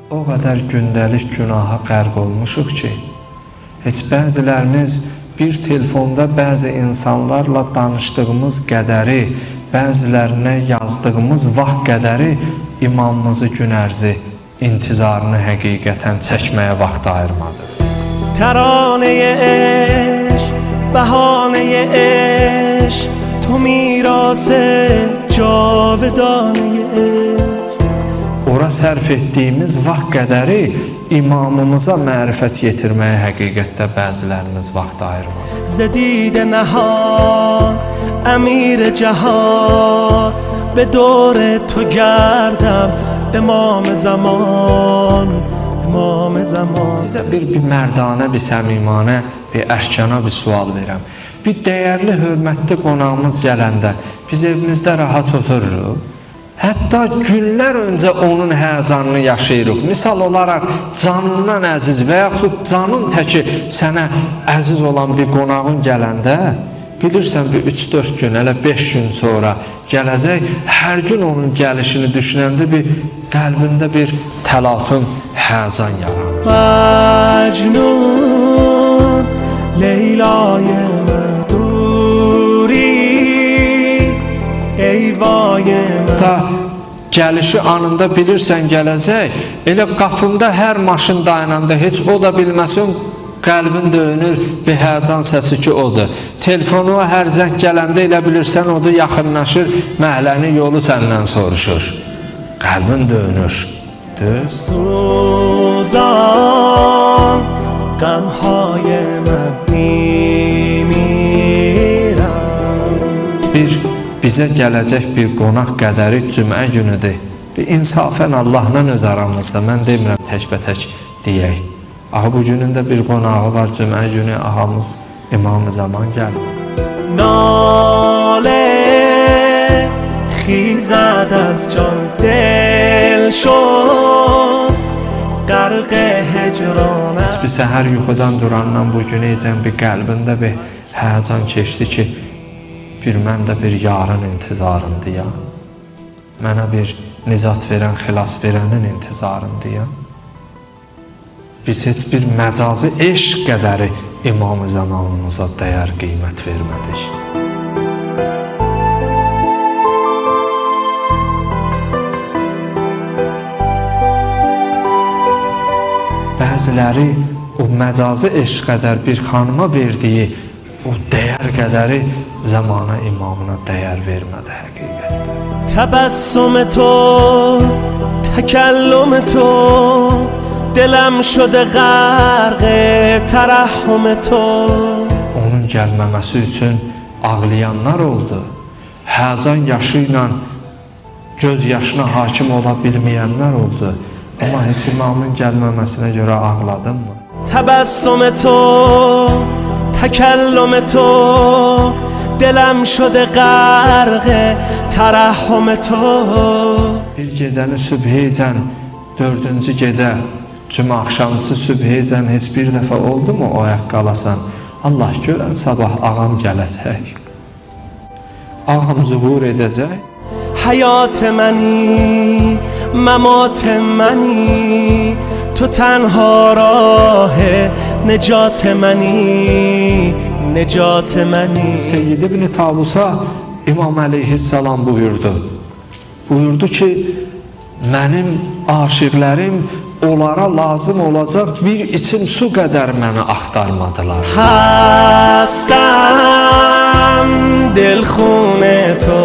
O qədər gündəlik günaha qərq olmuşuq ki, heç bəzilərimiz bir telefonda bəzi insanlarla danışdığımız qədəri, bəzilərinə yazdığımız vaxt qədəri imamımızı gün ərzi intizarını həqiqətən çəkməyə vaxt ayırmadı. ترانه عشق بهانه عشق تو میراث جاودانه عشق Ora sərf etdiyimiz vaxt qədəri imamımıza mərifət yetirməyə həqiqətdə bəzilərimiz vaxt ayırmadı. زدید نهان امیر جهان به دور تو گردم امام زمان امام زمان. Sizə bir mərdanə, bir səmimanə, bir əşkana bir sual verirəm. Bir dəyərli, hörmətli qonağımız gələndə biz evimizdə rahat otururuq. Hətta günlər öncə onun həyəcanını yaşayırıq. Misal olaraq canından əziz və yaxud canın təki sənə əziz olan bir qonağın gələndə bilirsən bir 3-4 gün, hələ 5 gün sonra gələcək, hər gün onun gəlişini düşünəndə bir qəlbində bir təlatüm, həyəcan yaranır. Məcnun Leyla'y məduri eyvay Ta gəlişi anında bilirsən gələcək, elə qapında hər maşın dayananda heç o da bilməsin, qəlbin döyünür bir həyəcan səsi ki odur. Telefonuna hər zəng gələndə elə bilirsən odur, yaxınlaşır, məhəllənin yolu səndən soruşur. Qəlbin döyünür. Düz? Suzan qəmhay mən mimirəm. Bir bizə gələcək bir qonaq qədəri cümə günüdür. Bir insafən Allahla öz aramızda, mən demirəm təkbətək deyək. Aha bu günün də bir qonağı var, cümə günü ağamız İmam-ı Zaman gəlir. ناله خیزد از جان دل شد غرق هجرانم. Bir səhər yuxudan durandan bu günəcən bir qəlbində bir həyəcan keçdi ki, bir mən də bir yarın intizarındayam. Mənə bir nicat verən, xilas verənin intizarındayam. Biz heç bir məcazi eşq qədəri İmam-ı Zamanımıza dəyər, qiymət vermədik. Bəziləri o məcazi eşq qədər bir xanıma verdiyi o dəyər qədəri zamana imamına dəyər vermədi həqiqətdə. تبسم تو تکلم تو دلم شده غرق ترحم تو. Onun gəlməməsi üçün ağlayanlar oldu. Həyəcan yaşı ilə göz yaşına hakim ola bilməyənlər oldu. Amma heç imamın gəlməməsinə görə ağladın mı? تبسم تو تکلم تو دلم شده غرق ترحم تو. Bir gecəni sübheycən, 4-cü gecə, cümə axşamısı sübheycən heç bir dəfə oldu mu o ayaq qalasan? Allah görən sabah ağam gələcək. Ağam zuhur edəcək. حیات منی ممات منی تو تنها راه نجات منی نجات منی. Seyyid ibn Tabusa İmam Əleyhisselam buyurdu. Buyurdu ki, mənim aşiqlərim onlara lazım olacaq bir içim su qədər məni axtarmadılar. هستم دلخون تو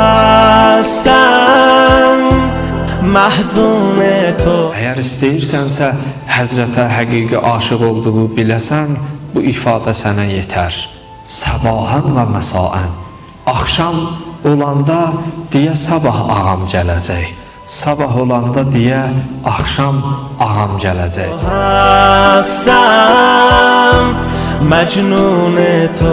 هستم محزون تو. Əgər istəyirsənsə, Həzrətə həqiqi aşıq olduğu biləsən, bu ifadə sənə yetər. Sabahən və məsaən. Axşam olanda deyə sabah ağam gələcək. Sabah olanda deyə axşam ağam gələcək. هستم مجنون تو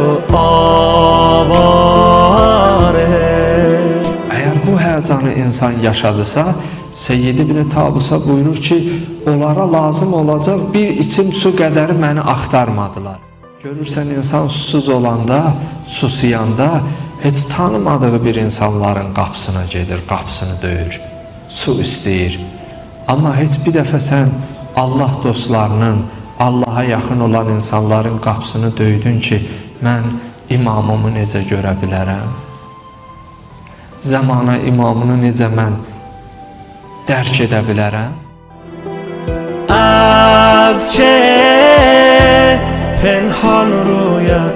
آواره. Əgər bu həyəcanı insan yaşadısa, Seyyid ibn Tabusa buyurur ki, onlara lazım olacaq bir içim su qədəri məni axtarmadılar. Görürsən, insan susuz olanda, susuyanda heç tanımadığı bir insanların qapısına gedir, qapısını döyür, su istəyir. Amma heç bir dəfə sən Allah dostlarının, Allaha yaxın olan insanların qapısını döydün ki, mən imamımı necə görə bilərəm? Zamana imamını necə mən dərk edə bilərəm? از چه پنهان رویت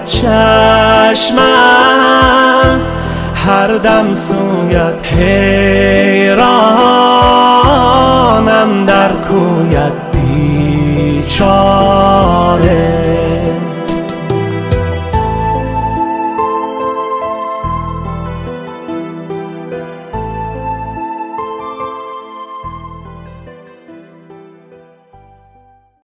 چشمم هر دم سویت حیرانم در کویت بیچاره